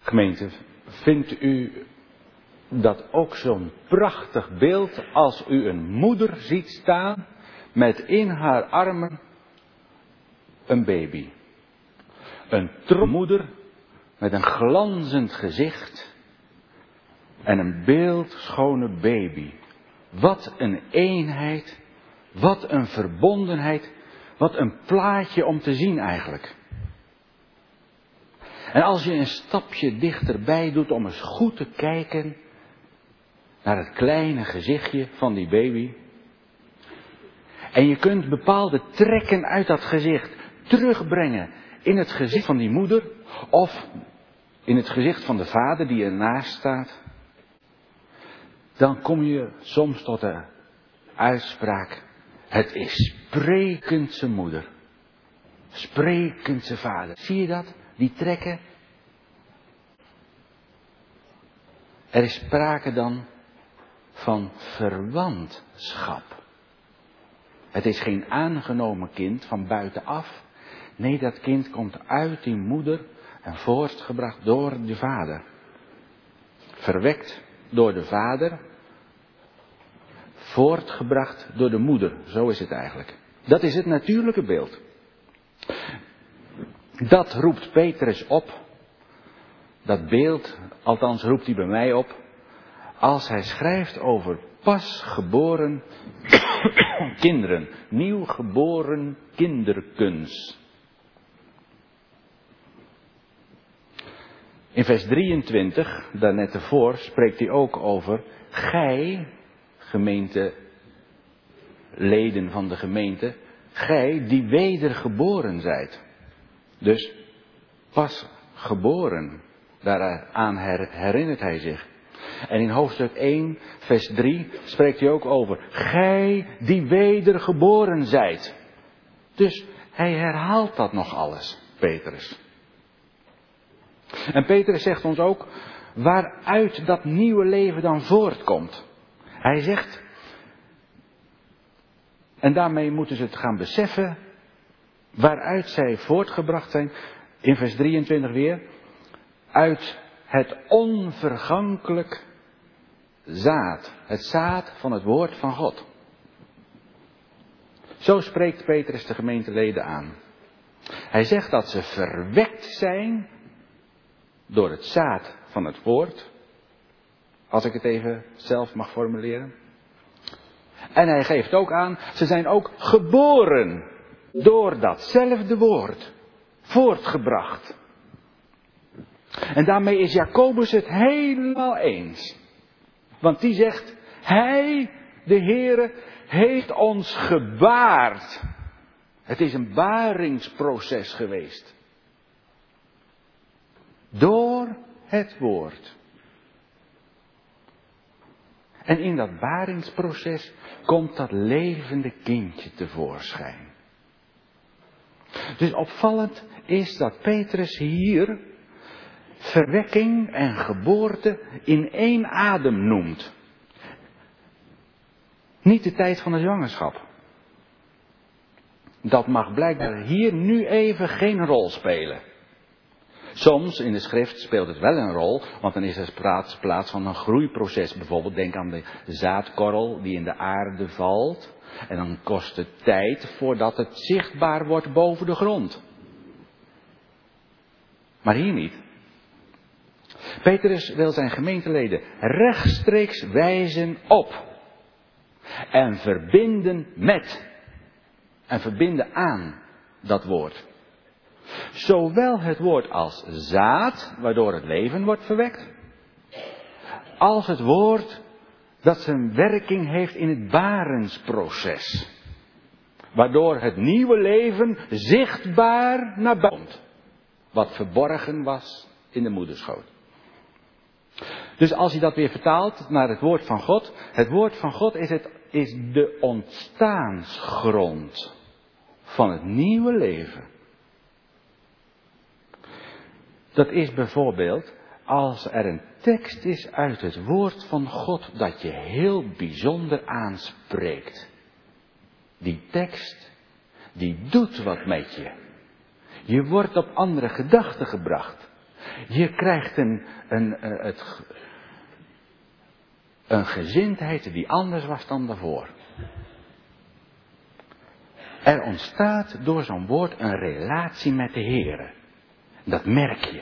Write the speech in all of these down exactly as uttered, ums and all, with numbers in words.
Gemeente, vindt u dat ook zo'n prachtig beeld als u een moeder ziet staan met in haar armen een baby? Een trots moeder met een glanzend gezicht en een beeldschone baby. Wat een eenheid, wat een verbondenheid, wat een plaatje om te zien eigenlijk. En als je een stapje dichterbij doet om eens goed te kijken naar het kleine gezichtje van die baby. En je kunt bepaalde trekken uit dat gezicht terugbrengen in het gezicht van die moeder of in het gezicht van de vader die ernaast staat. Dan kom je soms tot de uitspraak: het is sprekend zijn moeder. Sprekend zijn vader. Zie je dat? Die trekken. Er is sprake dan van verwantschap. Het is geen aangenomen kind van buitenaf. Nee, dat kind komt uit die moeder en voortgebracht door de vader. Verwekt door de vader. Voortgebracht door de moeder. Zo is het eigenlijk. Dat is het natuurlijke beeld. Dat roept Petrus op. Dat beeld, althans roept hij bij mij op. Als hij schrijft over pas geboren kinderen. Nieuw geboren kinderkens. In vers drieëntwintig, daarnet ervoor, spreekt hij ook over: gij, gemeente, leden van de gemeente, gij die wedergeboren zijt. Dus pas geboren, daaraan herinnert hij zich. En in hoofdstuk één, vers drie, spreekt hij ook over: gij die wedergeboren zijt. Dus hij herhaalt dat nog alles, Petrus. En Petrus zegt ons ook waaruit dat nieuwe leven dan voortkomt. Hij zegt, en daarmee moeten ze het gaan beseffen, waaruit zij voortgebracht zijn, in vers drieëntwintig weer, uit het onvergankelijk zaad. Het zaad van het woord van God. Zo spreekt Petrus de gemeenteleden aan. Hij zegt dat ze verwekt zijn door het zaad van het woord. Als ik het even zelf mag formuleren. En hij geeft ook aan, ze zijn ook geboren door datzelfde woord. Voortgebracht. En daarmee is Jacobus het helemaal eens. Want die zegt, hij, de Heere, heeft ons gebaard. Het is een baringsproces geweest. Door het woord. En in dat baringsproces komt dat levende kindje tevoorschijn. Dus opvallend is dat Petrus hier verwekking en geboorte in één adem noemt. Niet de tijd van de zwangerschap. Dat mag blijkbaar hier nu even geen rol spelen. Soms in de schrift speelt het wel een rol, want dan is er plaats, plaats van een groeiproces. Bijvoorbeeld denk aan de zaadkorrel die in de aarde valt. En dan kost het tijd voordat het zichtbaar wordt boven de grond. Maar hier niet. Petrus wil zijn gemeenteleden rechtstreeks wijzen op. En verbinden met. En verbinden aan dat woord. Zowel het woord als zaad, waardoor het leven wordt verwekt. Als het woord dat zijn werking heeft in het barensproces. Waardoor het nieuwe leven zichtbaar naar buiten komt. Wat verborgen was in de moederschoot. Dus als je dat weer vertaalt naar het woord van God. Het woord van God is, het, is de ontstaansgrond van het nieuwe leven. Dat is bijvoorbeeld als er een tekst is uit het woord van God dat je heel bijzonder aanspreekt. Die tekst, die doet wat met je. Je wordt op andere gedachten gebracht. Je krijgt een, een, een, het, een gezindheid die anders was dan daarvoor. Er ontstaat door zo'n woord een relatie met de Heere. Dat merk je.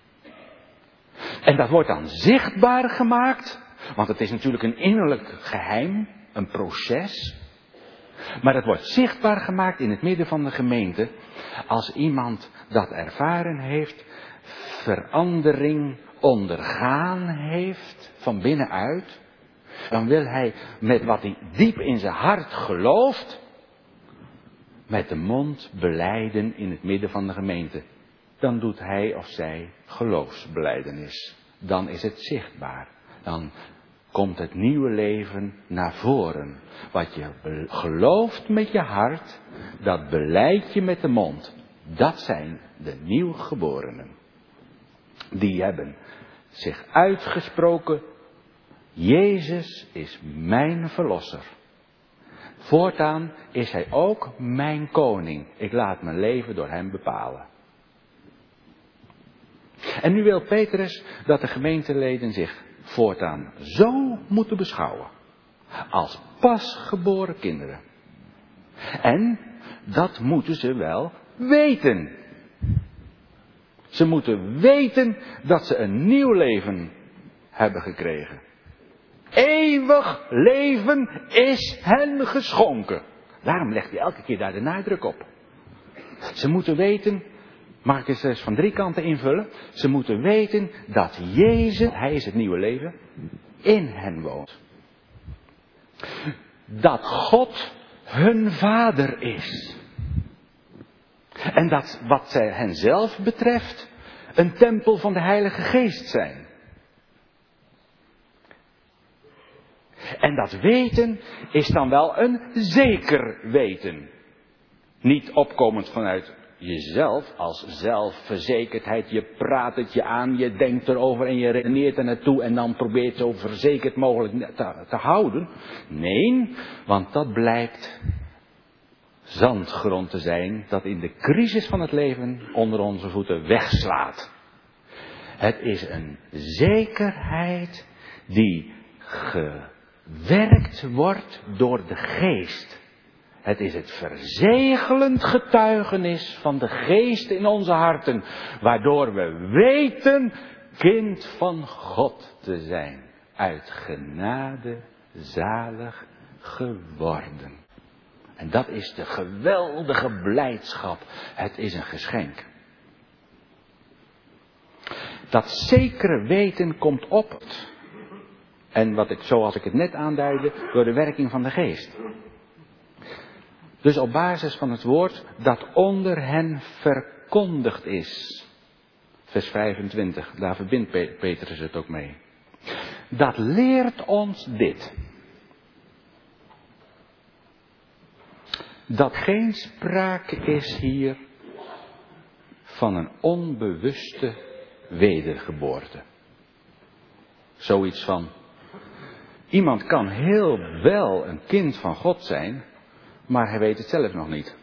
En dat wordt dan zichtbaar gemaakt. Want het is natuurlijk een innerlijk geheim. Een proces. Maar het wordt zichtbaar gemaakt in het midden van de gemeente. Als iemand dat ervaren heeft. Verandering ondergaan heeft. Van binnenuit. Dan wil hij met wat hij diep in zijn hart gelooft. Met de mond belijden in het midden van de gemeente. Dan doet hij of zij geloofsbelijdenis. Dan is het zichtbaar. Dan komt het nieuwe leven naar voren. Wat je gelooft met je hart, dat belijd je met de mond. Dat zijn de nieuwgeborenen. Die hebben zich uitgesproken. Jezus is mijn verlosser. Voortaan is hij ook mijn koning. Ik laat mijn leven door hem bepalen. En nu wil Petrus dat de gemeenteleden zich voortaan zo moeten beschouwen. Als pasgeboren kinderen. En dat moeten ze wel weten. Ze moeten weten dat ze een nieuw leven hebben gekregen. Eeuwig leven is hen geschonken. Daarom legt hij elke keer daar de nadruk op. Ze moeten weten, mag ik eens van drie kanten invullen. Ze moeten weten dat Jezus, hij is het nieuwe leven, in hen woont. Dat God hun vader is. En dat wat zij hen zelf betreft, een tempel van de Heilige Geest zijn. En dat weten is dan wel een zeker weten. Niet opkomend vanuit jezelf als zelfverzekerdheid. Je praat het je aan, je denkt erover en je redeneert er naartoe en dan probeert zo verzekerd mogelijk te, te houden. Nee, want dat blijkt zandgrond te zijn dat in de crisis van het leven onder onze voeten wegslaat. Het is een zekerheid die gewerkt wordt door de geest. Het is het verzegelend getuigenis van de geest in onze harten, waardoor we weten kind van God te zijn, uit genade zalig geworden. En dat is de geweldige blijdschap. Het is een geschenk. Dat zekere weten komt op. En wat ik, zoals ik het net aanduidde, door de werking van de geest. Dus op basis van het woord dat onder hen verkondigd is. Vers vijfentwintig, daar verbindt Petrus het ook mee. Dat leert ons dit. Dat geen sprake is hier van een onbewuste wedergeboorte. Zoiets van, iemand kan heel wel een kind van God zijn, maar hij weet het zelf nog niet.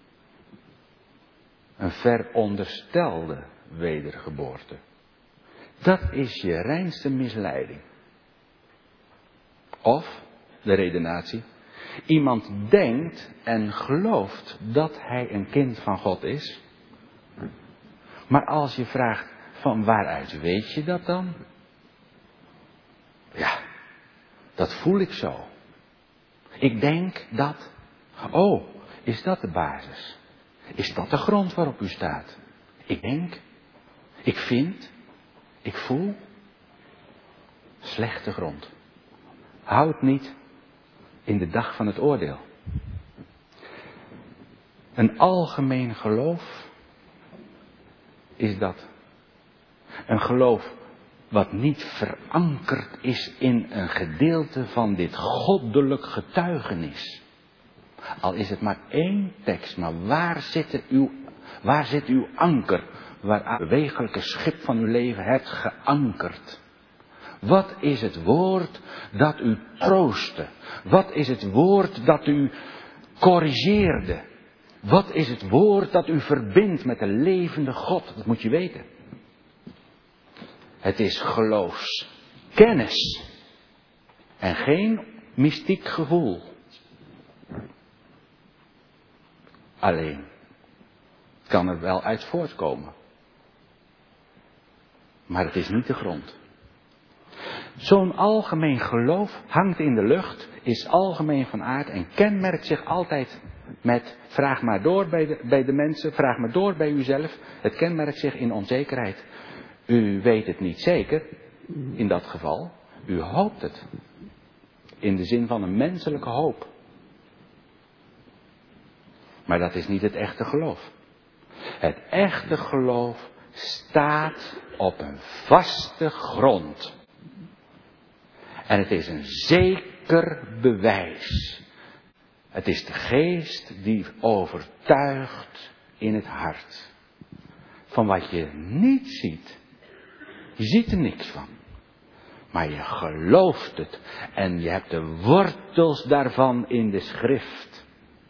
Een veronderstelde wedergeboorte. Dat is je reinste misleiding. Of, de redenatie, iemand denkt en gelooft dat hij een kind van God is. Maar als je vraagt, van waaruit weet je dat dan? Ja, dat voel ik zo. Ik denk dat. Oh, is dat de basis? Is dat de grond waarop u staat? Ik denk, ik vind, ik voel. Slechte grond. Houd niet in de dag van het oordeel. Een algemeen geloof is dat. Een geloof wat niet verankerd is in een gedeelte van dit goddelijk getuigenis. Al is het maar één tekst, maar waar zit uw, waar zit uw anker? Waar het bewegelijke schip van uw leven hebt geankerd? Wat is het woord dat u troostte? Wat is het woord dat u corrigeerde? Wat is het woord dat u verbindt met de levende God? Dat moet je weten. Het is geloofskennis. En geen mystiek gevoel. Alleen. Het kan er wel uit voortkomen. Maar het is niet de grond. Zo'n algemeen geloof hangt in de lucht, is algemeen van aard en kenmerkt zich altijd met vraag maar door bij de, bij de mensen, vraag maar door bij uzelf. Het kenmerkt zich in onzekerheid. U weet het niet zeker, in dat geval. U hoopt het. In de zin van een menselijke hoop. Maar dat is niet het echte geloof. Het echte geloof staat op een vaste grond. En het is een zeker bewijs. Het is de geest die overtuigt in het hart. Van wat je niet ziet. Je ziet er niks van. Maar je gelooft het. En je hebt de wortels daarvan in de schrift.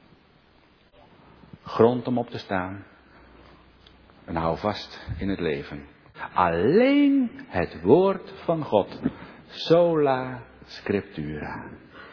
Grond om op te staan. En hou vast in het leven. Alleen het woord van God. Sola scriptura.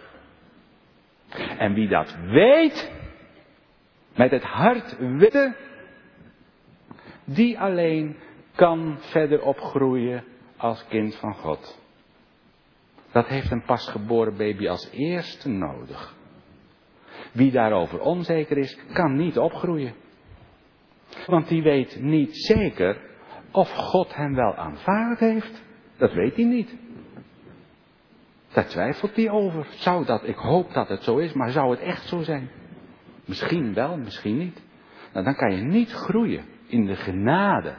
En wie dat weet, met het hart weten, die alleen kan verder opgroeien als kind van God. Dat heeft een pasgeboren baby als eerste nodig. Wie daarover onzeker is, kan niet opgroeien. Want die weet niet zeker of God hem wel aanvaard heeft. Dat weet hij niet. Daar twijfelt hij over. Zou dat, ik hoop dat het zo is, maar zou het echt zo zijn? Misschien wel, misschien niet. Nou, dan kan je niet groeien in de genade.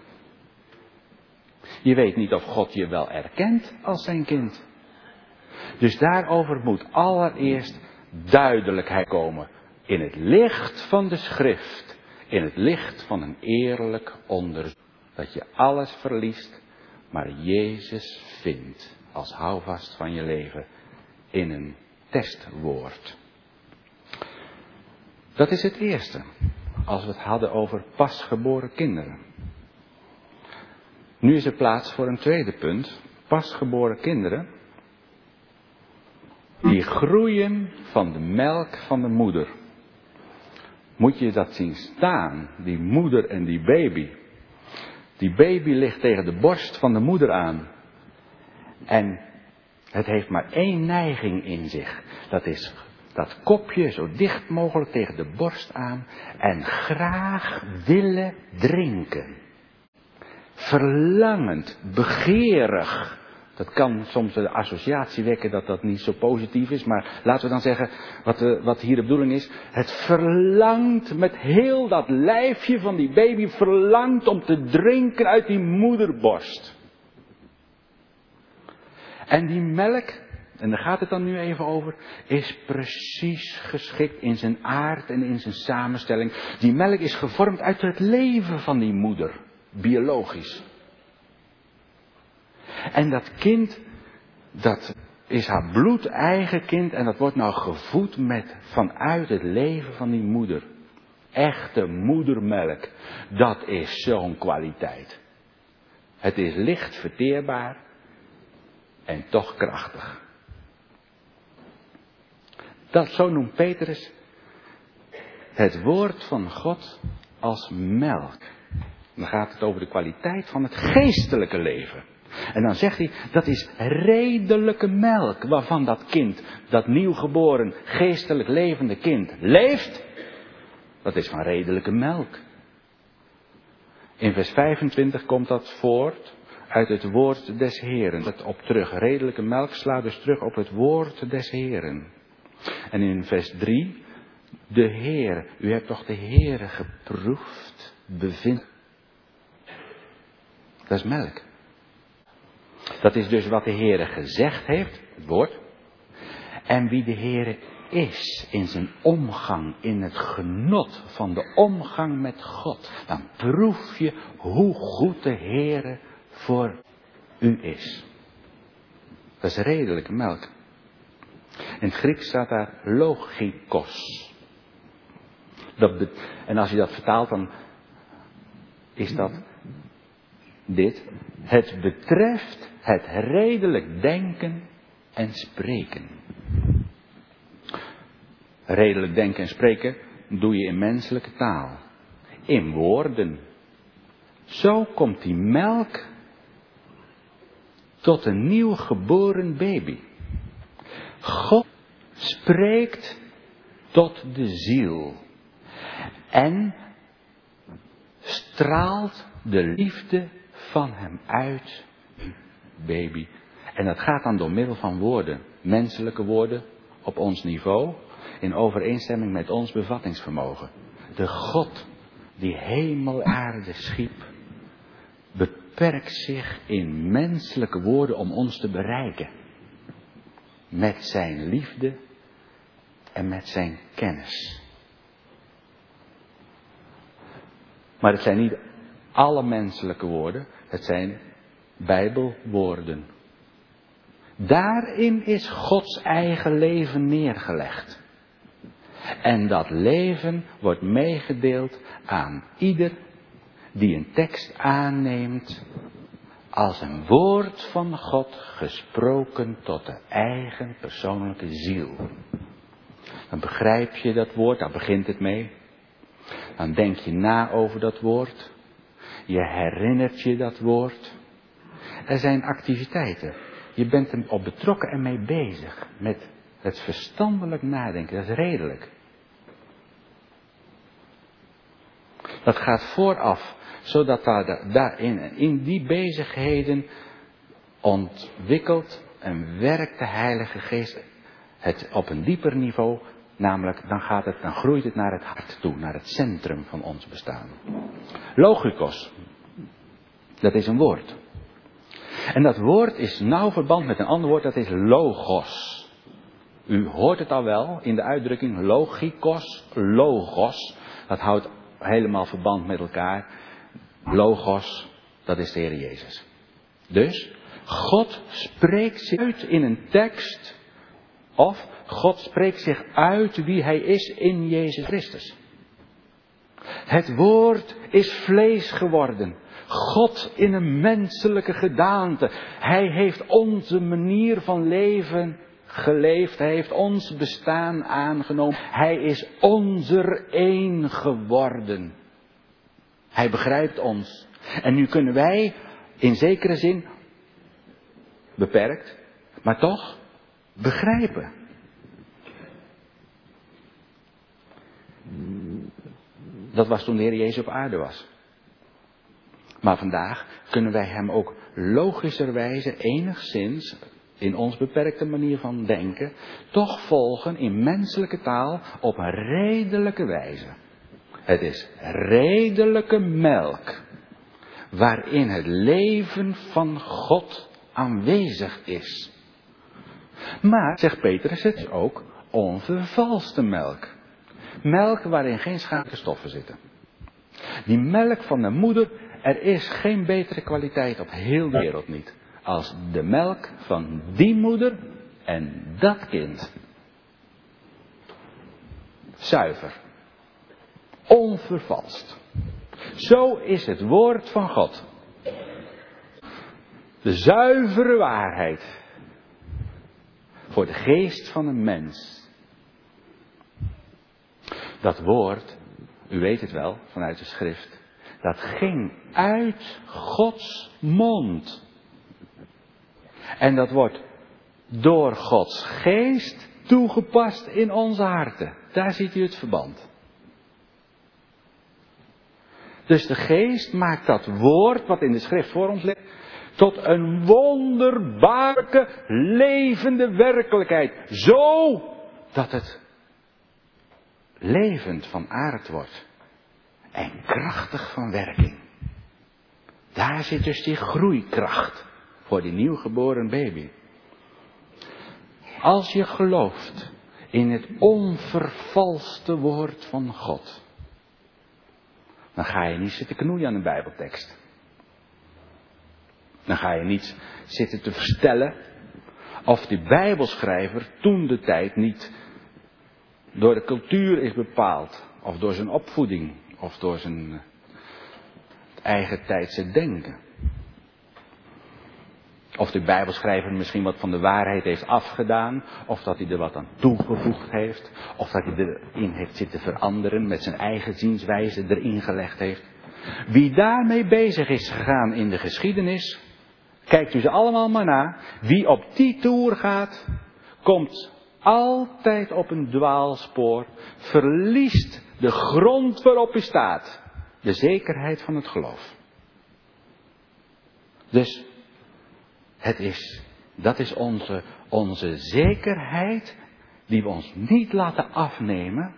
Je weet niet of God je wel erkent als zijn kind. Dus daarover moet allereerst duidelijkheid komen. In het licht van de schrift. In het licht van een eerlijk onderzoek. Dat je alles verliest, maar Jezus vindt als houvast van je leven in een testwoord. Dat is het eerste. Als we het hadden over pasgeboren kinderen. Nu is er plaats voor een tweede punt. Pasgeboren kinderen. Die groeien van de melk van de moeder. Moet je dat zien staan, die moeder en die baby. Die baby ligt tegen de borst van de moeder aan. En het heeft maar één neiging in zich. Dat is dat kopje zo dicht mogelijk tegen de borst aan. En graag willen drinken. Verlangend, begeerig. Dat kan soms de associatie wekken dat dat niet zo positief is. Maar laten we dan zeggen wat, de, wat hier de bedoeling is. Het verlangt met heel dat lijfje van die baby. Verlangt om te drinken uit die moederborst. En die melk, en daar gaat het dan nu even over. Is precies geschikt in zijn aard en in zijn samenstelling. Die melk is gevormd uit het leven van die moeder. Biologisch. En dat kind, dat is haar bloedeigen kind en dat wordt nou gevoed met vanuit het leven van die moeder. Echte moedermelk, dat is zo'n kwaliteit. Het is licht verteerbaar en toch krachtig. Dat, zo noemt Petrus het woord van God als melk. Dan gaat het over de kwaliteit van het geestelijke leven. En dan zegt hij, dat is redelijke melk waarvan dat kind, dat nieuwgeboren, geestelijk levende kind, leeft. Dat is van redelijke melk. In vers vijfentwintig komt dat voort uit het woord des Heren. Dat op terug. Redelijke melk slaat dus terug op het woord des Heren. En in vers drie, de Heer, u hebt toch de Heere geproefd, bevindt. Dat is melk. Dat is dus wat de Heere gezegd heeft, het woord. En wie de Heere is in zijn omgang, in het genot van de omgang met God. Dan proef je hoe goed de Heere voor u is. Dat is redelijke melk. In het Grieks staat daar logikos. Dat be- en als je dat vertaalt, dan is dat dit. Het betreft het redelijk denken en spreken. Redelijk denken en spreken doe je in menselijke taal. In woorden. Zo komt die melk tot een nieuw geboren baby. God spreekt tot de ziel. En straalt de liefde van hem uit, baby. En dat gaat dan door middel van woorden. Menselijke woorden op ons niveau. In overeenstemming met ons bevattingsvermogen. De God die hemel en aarde schiep. Beperkt zich in menselijke woorden om ons te bereiken. Met zijn liefde en met zijn kennis. Maar het zijn niet alle menselijke woorden. Het zijn Bijbelwoorden. Daarin is Gods eigen leven neergelegd. En dat leven wordt meegedeeld aan ieder die een tekst aanneemt als een woord van God gesproken tot de eigen persoonlijke ziel. Dan begrijp je dat woord, daar begint het mee. Dan denk je na over dat woord. Je herinnert je dat woord. Er zijn activiteiten. Je bent er op betrokken en mee bezig. Met het verstandelijk nadenken. Dat is redelijk. Dat gaat vooraf. Zodat daar, daarin, in die bezigheden ontwikkelt en werkt de Heilige Geest het op een dieper niveau. Namelijk, dan gaat het, dan groeit het naar het hart toe, naar het centrum van ons bestaan. Logikos, dat is een woord. En dat woord is nauw verband met een ander woord, dat is logos. U hoort het al wel in de uitdrukking logikos, logos. Dat houdt helemaal verband met elkaar. Logos, dat is de Heer Jezus. Dus, God spreekt zich uit in een tekst. Of God spreekt zich uit wie Hij is in Jezus Christus. Het woord is vlees geworden. God in een menselijke gedaante. Hij heeft onze manier van leven geleefd. Hij heeft ons bestaan aangenomen. Hij is onze één geworden. Hij begrijpt ons. En nu kunnen wij in zekere zin, beperkt, maar toch begrijpen. Dat was toen de Heer Jezus op aarde was. Maar vandaag kunnen wij hem ook logischerwijze enigszins, in ons beperkte manier van denken, toch volgen in menselijke taal op een redelijke wijze. Het is redelijke melk, waarin het leven van God aanwezig is. Maar, zegt Petrus, het is ook onvervalste melk. Melk waarin geen schadelijke stoffen zitten. Die melk van de moeder, er is geen betere kwaliteit op heel de wereld niet. Als de melk van die moeder en dat kind. Zuiver. Onvervalst. Zo is het woord van God. De zuivere waarheid. Voor de geest van een mens. Dat woord, u weet het wel vanuit de schrift. Dat ging uit Gods mond. En dat wordt door Gods geest toegepast in onze harten. Daar ziet u het verband. Dus de geest maakt dat woord wat in de schrift voor ons ligt tot een wonderbaarlijke levende werkelijkheid. Zo dat het levend van aard wordt. En krachtig van werking. Daar zit dus die groeikracht voor die nieuwgeboren baby. Als je gelooft in het onvervalste woord van God. Dan ga je niet zitten knoeien aan een Bijbeltekst. Dan ga je niet zitten te verstellen of die Bijbelschrijver toen de tijd niet door de cultuur is bepaald. Of door zijn opvoeding. Of door zijn eigen tijdse denken. Of de Bijbelschrijver misschien wat van de waarheid heeft afgedaan. Of dat hij er wat aan toegevoegd heeft. Of dat hij erin heeft zitten veranderen. Met zijn eigen zienswijze erin gelegd heeft. Wie daarmee bezig is gegaan in de geschiedenis. Kijkt u ze allemaal maar na. Wie op die toer gaat. Komt altijd op een dwaalspoor. Verliest de grond waarop hij staat. De zekerheid van het geloof. Dus. Het is, dat is onze, onze zekerheid die we ons niet laten afnemen.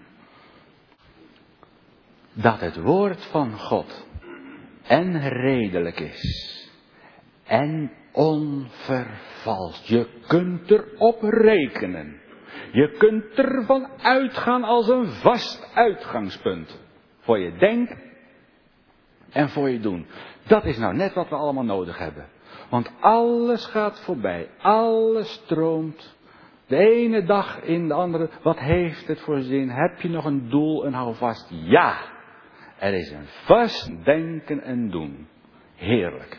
Dat het woord van God en redelijk is. En onvervalst. Je kunt erop rekenen. Je kunt ervan uitgaan als een vast uitgangspunt. Voor je denken en voor je doen. Dat is nou net wat we allemaal nodig hebben. Want alles gaat voorbij. Alles stroomt. De ene dag in de andere. Wat heeft het voor zin? Heb je nog een doel en hou vast? Ja. Er is een vast denken en doen. Heerlijk.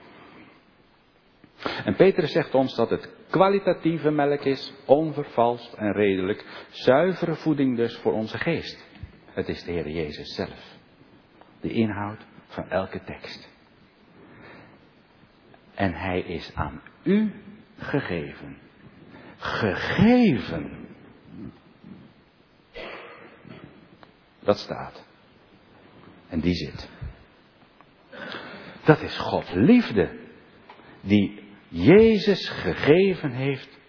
En Petrus zegt ons dat het kwalitatieve melk is. Onvervalst en redelijk. Zuivere voeding dus voor onze geest. Het is de Heer Jezus zelf. De inhoud van elke tekst. En hij is aan u gegeven. Gegeven. Dat staat. En die zit. Dat is Gods liefde. Die Jezus gegeven heeft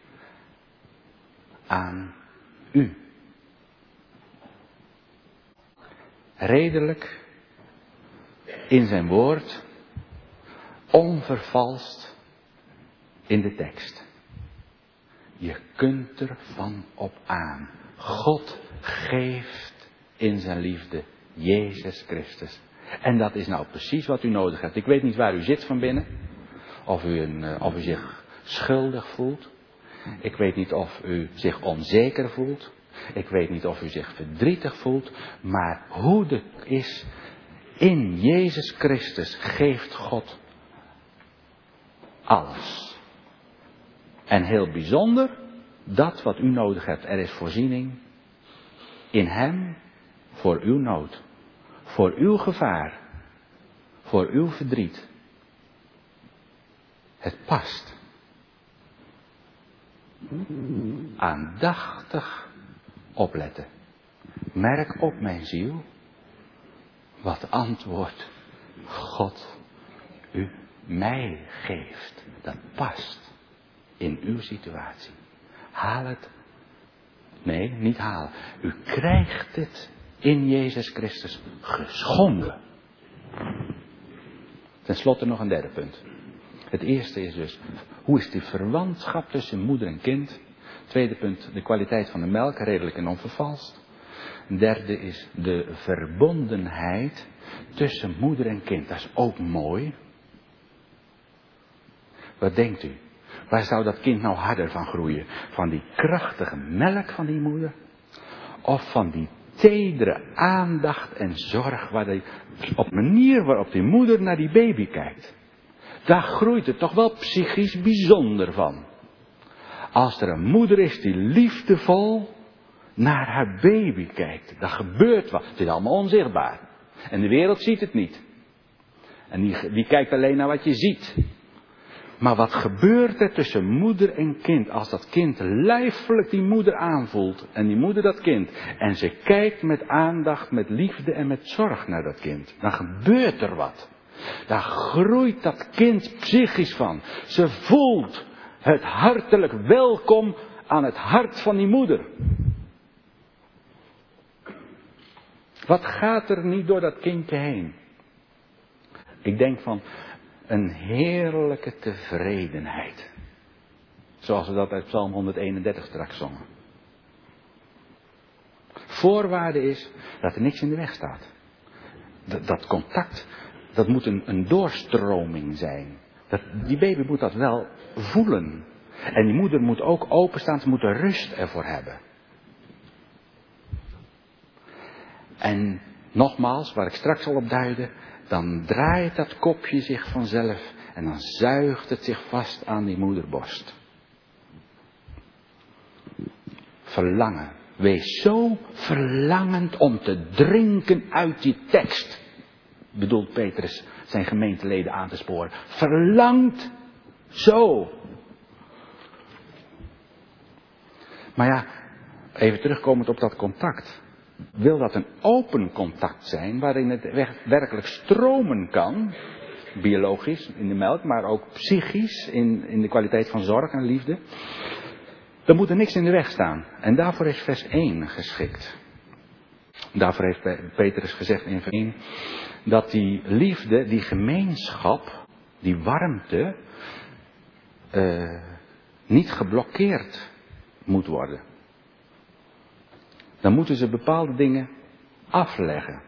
aan u. Redelijk. In zijn woord. Onvervalst in de tekst. Je kunt er van op aan. God geeft in zijn liefde Jezus Christus. En dat is nou precies wat u nodig hebt. Ik weet niet waar u zit van binnen. Of u, een, of u zich schuldig voelt. Ik weet niet of u zich onzeker voelt. Ik weet niet of u zich verdrietig voelt. Maar hoe het is, in Jezus Christus geeft God alles. En heel bijzonder, dat wat u nodig hebt. Er is voorziening in hem voor uw nood. Voor uw gevaar. Voor uw verdriet. Het past. Aandachtig opletten. Merk op, mijn ziel, wat antwoord God u mij geeft. Dat past in uw situatie. Haal het. Nee, niet halen. U krijgt het in Jezus Christus geschonken. Ten slotte nog een derde punt. Het eerste is dus, hoe is die verwantschap tussen moeder en kind? Tweede punt, de kwaliteit van de melk, redelijk en onvervalst. Derde is de verbondenheid tussen moeder en kind. Dat is ook mooi. Wat denkt u? Waar zou dat kind nou harder van groeien? Van die krachtige melk van die moeder? Of van die tedere aandacht en zorg waar die, op de manier waarop die moeder naar die baby kijkt? Daar groeit het toch wel psychisch bijzonder van. Als er een moeder is die liefdevol naar haar baby kijkt. Dan gebeurt wat. Het is allemaal onzichtbaar. En de wereld ziet het niet. En die, die kijkt alleen naar wat je ziet. Maar wat gebeurt er tussen moeder en kind als dat kind lijfelijk die moeder aanvoelt en die moeder dat kind. En ze kijkt met aandacht, met liefde en met zorg naar dat kind. Dan gebeurt er wat. Daar groeit dat kind psychisch van. Ze voelt het hartelijk welkom aan het hart van die moeder. Wat gaat er niet door dat kindje heen? Ik denk van een heerlijke tevredenheid. Zoals we dat uit Psalm honderdeenendertig straks zongen. Voorwaarde is dat er niks in de weg staat. Dat, dat contact, dat moet een, een doorstroming zijn. Dat, die baby moet dat wel voelen. En die moeder moet ook openstaan, ze moet er rust ervoor hebben. En nogmaals, waar ik straks al op duidde, dan draait dat kopje zich vanzelf En dan zuigt het zich vast aan die moederborst. Verlangen. Wees zo verlangend om te drinken uit die tekst. Bedoelt Petrus zijn gemeenteleden aan te sporen. Verlangt zo. Maar ja, even terugkomend op dat contact. Wil dat een open contact zijn waarin het werkelijk stromen kan. Biologisch in de melk, maar ook psychisch in, in de kwaliteit van zorg en liefde. Dan moet er niks in de weg staan. En daarvoor is vers één geschikt. Daarvoor heeft Petrus gezegd in vers één. Dat die liefde, die gemeenschap, die warmte. Uh, niet geblokkeerd moet worden. Dan moeten ze bepaalde dingen afleggen.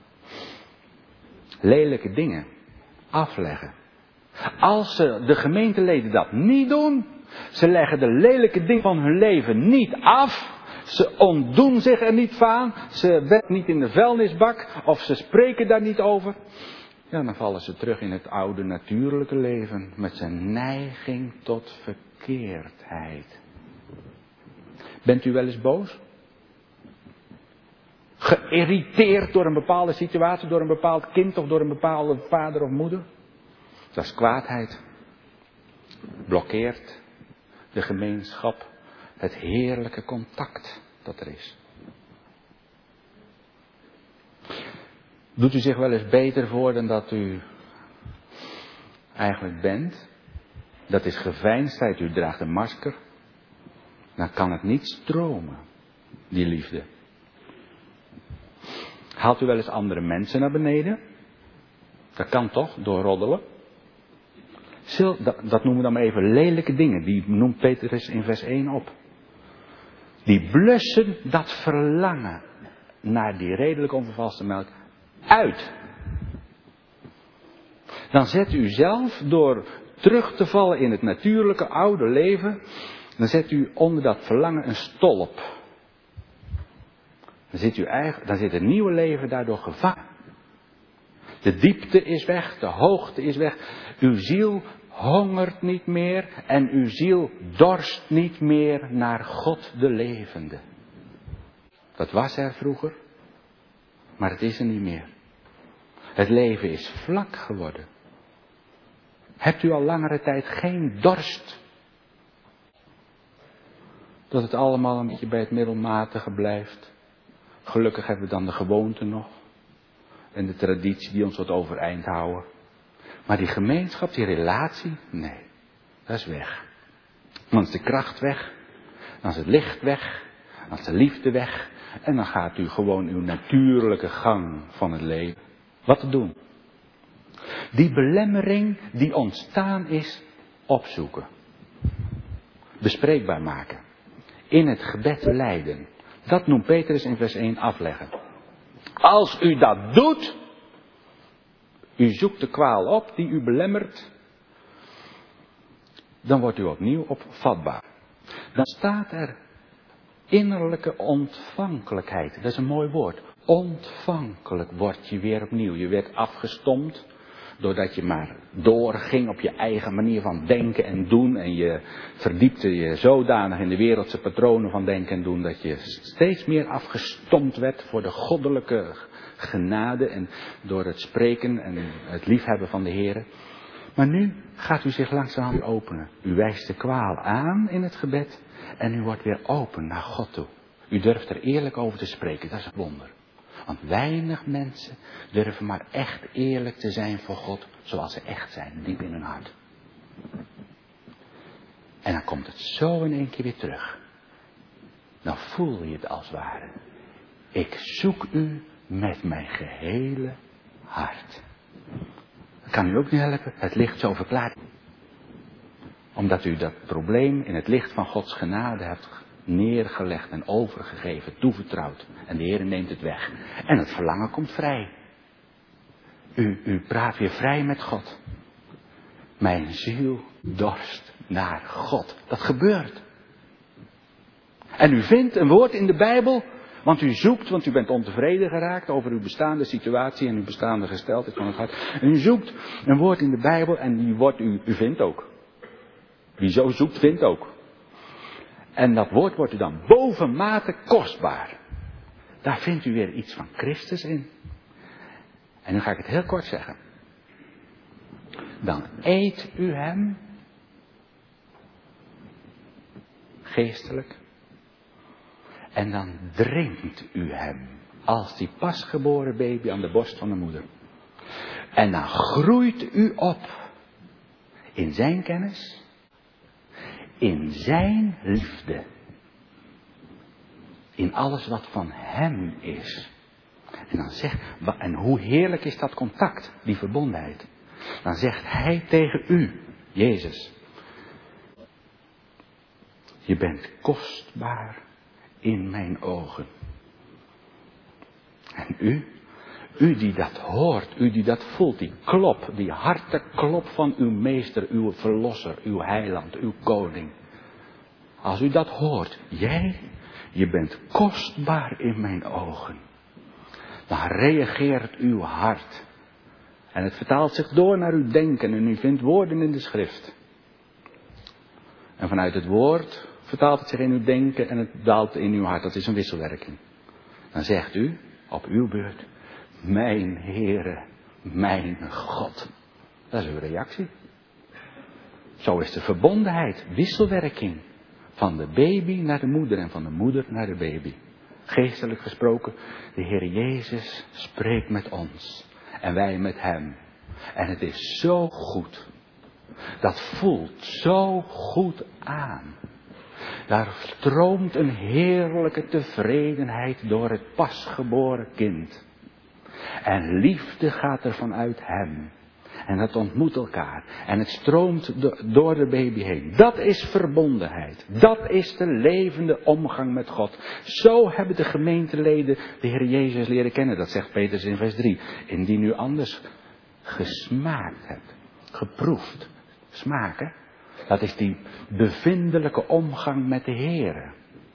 Lelijke dingen afleggen. Als ze, de gemeenteleden dat niet doen, ze leggen de lelijke dingen van hun leven niet af. Ze ontdoen zich er niet van. Ze werken niet in de vuilnisbak. Of ze spreken daar niet over. Ja, dan vallen ze terug in het oude natuurlijke leven. Met zijn neiging tot verkeerdheid. Bent u wel eens boos? Geïrriteerd door een bepaalde situatie, door een bepaald kind of door een bepaalde vader of moeder? Dat is kwaadheid. Blokkeert de gemeenschap, het heerlijke contact dat er is. Doet u zich wel eens beter voor dan dat u eigenlijk bent? Dat is geveinsdheid, u draagt een masker. Dan kan het niet stromen, die liefde. Haalt u wel eens andere mensen naar beneden? Dat kan toch, door roddelen? Zil, dat, dat noemen we dan maar even lelijke dingen. Die noemt Petrus in vers één op. Die blussen dat verlangen naar die redelijk onvervalste melk uit. Dan zet u zelf door terug te vallen in het natuurlijke oude leven. Dan zet u onder dat verlangen een stolp. Dan zit, u eigen, dan zit het nieuwe leven daardoor gevangen. De diepte is weg, de hoogte is weg. Uw ziel hongert niet meer en uw ziel dorst niet meer naar God de levende. Dat was er vroeger, maar het is er niet meer. Het leven is vlak geworden. Hebt u al langere tijd geen dorst? Dat het allemaal een beetje bij het middelmatige blijft. Gelukkig hebben we dan de gewoonte nog. En de traditie die ons wat overeind houden. Maar die gemeenschap, die relatie, nee, dat is weg. Dan is de kracht weg. Dan is het licht weg. Dan is de liefde weg. En dan gaat u gewoon uw natuurlijke gang van het leven. Wat te doen? Die belemmering die ontstaan is, opzoeken. Bespreekbaar maken. In het gebed leiden. Dat noemt Petrus in vers één afleggen. Als u dat doet, u zoekt de kwaal op die u belemmert, dan wordt u opnieuw opvatbaar. Dan staat er innerlijke ontvankelijkheid. Dat is een mooi woord. Ontvankelijk word je weer opnieuw. Je werd afgestompt doordat je maar doorging op je eigen manier van denken en doen. En je verdiepte je zodanig in de wereldse patronen van denken en doen dat je steeds meer afgestompt werd voor de goddelijke genade en door het spreken en het liefhebben van de Heer. Maar nu gaat u zich langzaam openen. U wijst de kwaal aan in het gebed en u wordt weer open naar God toe. U durft er eerlijk over te spreken, dat is een wonder. Want weinig mensen durven maar echt eerlijk te zijn voor God, zoals ze echt zijn, diep in hun hart. En dan komt het zo in één keer weer terug. Dan voel je het als ware. Ik zoek u met mijn gehele hart. Dat kan u ook niet helpen, het licht zo verklaart. Omdat u dat probleem in het licht van Gods genade hebt neergelegd en overgegeven, toevertrouwd. En de Heer neemt het weg. En het verlangen komt vrij. U, u praat weer vrij met God. Mijn ziel dorst naar God. Dat gebeurt. En u vindt een woord in de Bijbel Want u zoekt, want u bent ontevreden geraakt over uw bestaande situatie en uw bestaande gesteldheid van het hart. En u zoekt een woord in de Bijbel en die woord u, u vindt ook. Wie zo zoekt, vindt ook. En dat woord wordt u dan bovenmate kostbaar. Daar vindt u weer iets van Christus in. En nu ga ik het heel kort zeggen. Dan eet u hem. Geestelijk. En dan drinkt u hem. Als die pasgeboren baby aan de borst van de moeder. En dan groeit u op. In zijn kennis. In zijn liefde. In alles wat van hem is. En dan zegt, en hoe heerlijk is dat contact, die verbondenheid. Dan zegt hij tegen u, Jezus. Je bent kostbaar in mijn ogen. En u, u die dat hoort, u die dat voelt, die klop, die harteklop van uw meester, uw verlosser, uw heiland, uw koning. Als u dat hoort, jij, je bent kostbaar in mijn ogen. Dan reageert uw hart. En het vertaalt zich door naar uw denken en u vindt woorden in de schrift. En vanuit het woord vertaalt het zich in uw denken en het daalt in uw hart. Dat is een wisselwerking. Dan zegt u, op uw beurt, mijn Heere, mijn God. Dat is uw reactie. Zo is de verbondenheid, wisselwerking. Van de baby naar de moeder en van de moeder naar de baby. Geestelijk gesproken, de Heer Jezus spreekt met ons. En wij met hem. En het is zo goed. Dat voelt zo goed aan. Daar stroomt een heerlijke tevredenheid door het pasgeboren kind. En liefde gaat er vanuit hem. En het ontmoet elkaar. En het stroomt door de baby heen. Dat is verbondenheid. Dat is de levende omgang met God. Zo hebben de gemeenteleden de Heer Jezus leren kennen. Dat zegt Petrus in vers drie. Indien u anders gesmaakt hebt. Geproefd. Smaken. Dat is die bevindelijke omgang met de Heer.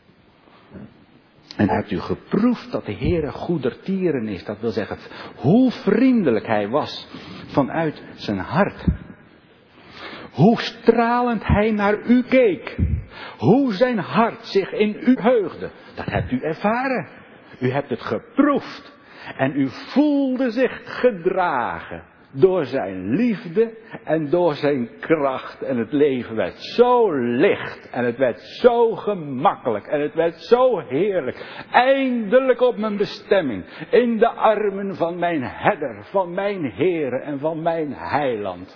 En hebt u geproefd dat de Heere goedertieren is. Dat wil zeggen, hoe vriendelijk hij was vanuit zijn hart. Hoe stralend hij naar u keek. Hoe zijn hart zich in u heugde. Dat hebt u ervaren. U hebt het geproefd. En u voelde zich gedragen. Door zijn liefde en door zijn kracht. En het leven werd zo licht. En het werd zo gemakkelijk. En het werd zo heerlijk. Eindelijk op mijn bestemming. In de armen van mijn herder. Van mijn Heere en van mijn heiland.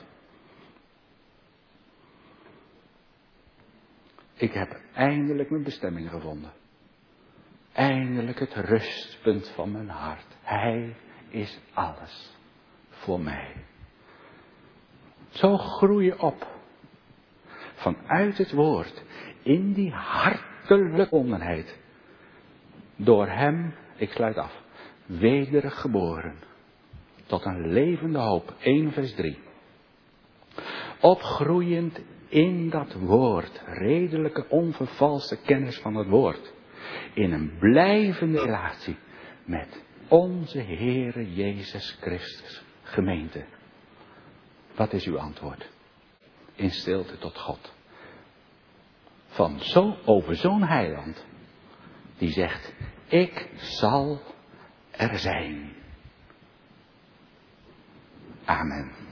Ik heb eindelijk mijn bestemming gevonden. Eindelijk het rustpunt van mijn hart. Hij is alles. Voor mij. Zo groei je op. Vanuit het woord. In die hartelijke verbondenheid. Door hem, ik sluit af. Wedergeboren. Tot een levende hoop. één vers drie. Opgroeiend in dat woord. Redelijke onvervalste kennis van het woord. In een blijvende relatie. Met onze Heere Jezus Christus. Gemeente, wat is uw antwoord? In stilte tot God. Van zo, over zo'n heiland. Die zegt, ik zal er zijn. Amen.